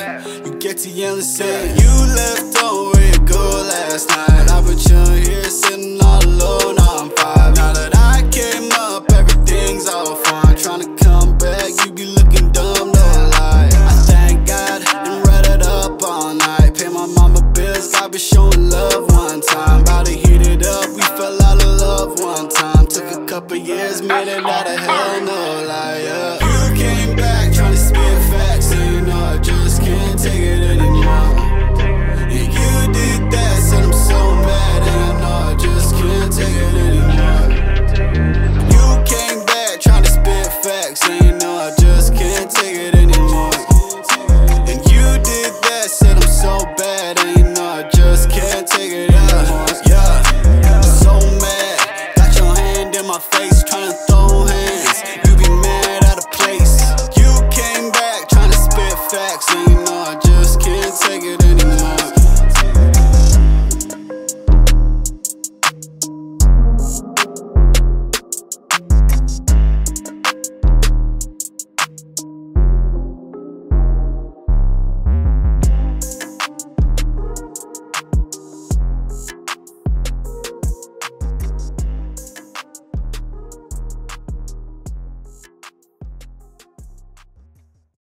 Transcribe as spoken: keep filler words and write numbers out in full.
You get to yelling, say you left on where you go last night. I put you here sitting all alone. Now I'm five. Now that I came up, everything's all fine. Tryna come back, you be looking dumb, no lie. I thank God and read it up all night. Pay my mama bills, God be showing love one time. About to heat it up, we fell out of love one time. Took a couple years, made it out of hell, no lie, yeah. You came back tryna spit facts, and you know I just can't take it anymore. And you did that, said I'm so mad, and I know I just can't take it anymore. You came back tryna spit facts, and you know I just can't take it anymore. And you did that, said I'm so bad, and you know I just can't take it anymore. Yeah, so mad, got your hand in my face, tryna throw hands. You be mad out of place. You came back tryna spit facts, and you know I just can't take it anymore.